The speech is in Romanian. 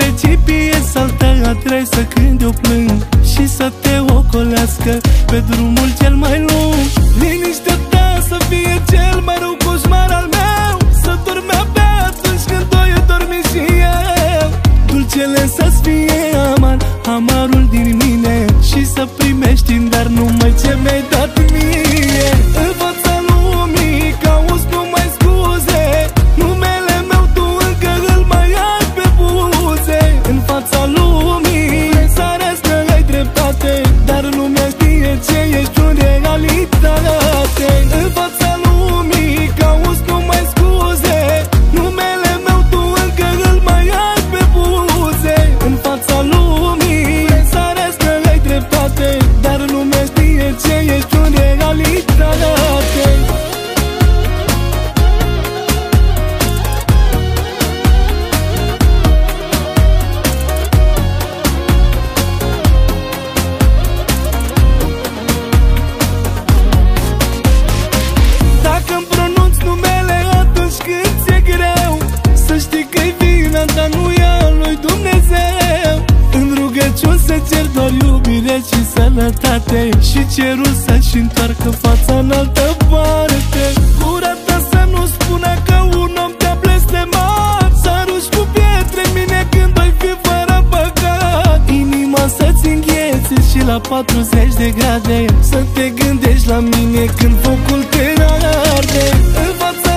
GPS altă adresă când eu plâng și să te ocolească pe drumul cel mai lung. Liniștea ta să fie cel mai rău coșmar al meu, să dormi abia atunci când doi dormi și eu. Dulcele să-ți fie amar, amarul din mine, și să primești în dar numai ce mi-ai dat mie. În fața lumii cauți numai scuze, numele meu tu încă îl mai ai pe buze. În fața lumii saresc că ai dreptate, dar lumea știe ce ești în realitate. În fața lumii cauți numai scuze, numele meu tu încă îl mai ai pe buze. În fața lumii saresc că ai dreptate, dar lumea știe ce ești în realitate. Dacă-mi pronunț numele atunci când ți-e greu, să știi că-i vina ta, nu e a lui Dumnezeu. În rugăciuni se cer doar iubire și sănătate, și cerul să-și întoarcă fața în altă parte. Gura ta să nu spună că un om te-a blestemat, să arunci cu pietre în mine când ai fi fără păcat. Inima să-ți înghețe și la 40 de grade să te gândești la mine când focul te arde. În fața